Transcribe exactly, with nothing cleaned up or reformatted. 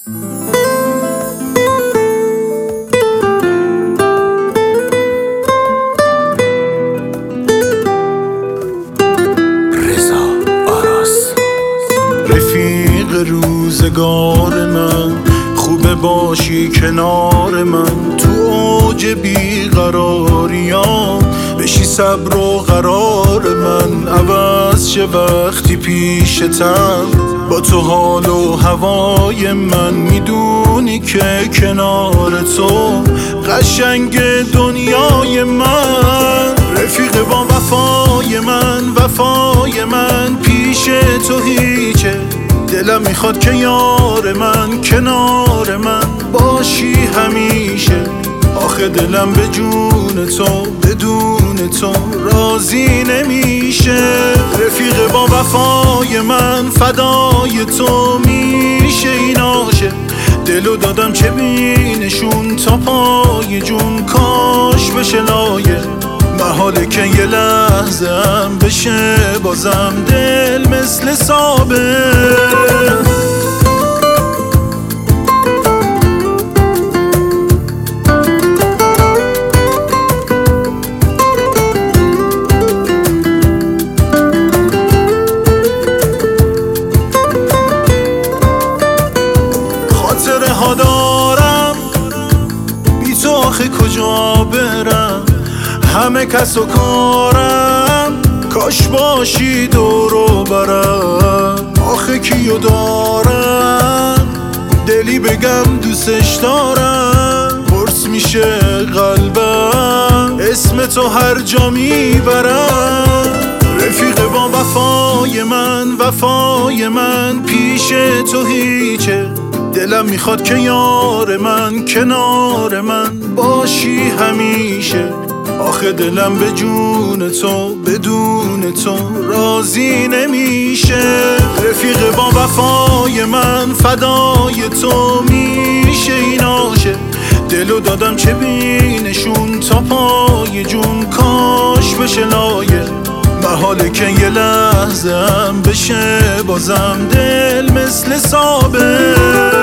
رفیق روزگار من، خوبه باشی کنار من. تو اوج بیقراریام بشی صبر و قرار من. عوض شه وقتی پیشتم، با تو حال و هوای من. میدونی که کنار تو قشنگ دنیای من. رفیق با وفای من، وفای من پیش تو هیچه. دلم میخواد که یار من، کنار من باشی همیشه. آخه دلم به جون تو، بدون تو راضی نمیشه. رفیق با وفای من، فدای تو میشه این عاشق. دلو دادم چه بینشون تا پای جون، کاش بشه لایه. محاله که یه لحظه هم بشه بازم دل مثل ثابت. خاطره ها دارم بی تو، آخه کجا برم؟ همه کس و کارم، کاش باشی دورو برم. آخه کیو دارم دلی بگم دوستش دارم. قرص میشه قلبم، اسم تو هر جا میبرم. رفیق با وفای من، وفای من پیش تو هیچه. دلم میخواد که یار من، کنار من باشی همیشه. آخه دلم به جون تو، بدون تو راضی نمیشه. رفیق با وفای من، فدای تو میشه این عاشق. دلو دادم چه بینشون تا پای جون، کاش بشه لایه. محاله که یه لحظه هم بشه بازم دل مثل ثابت.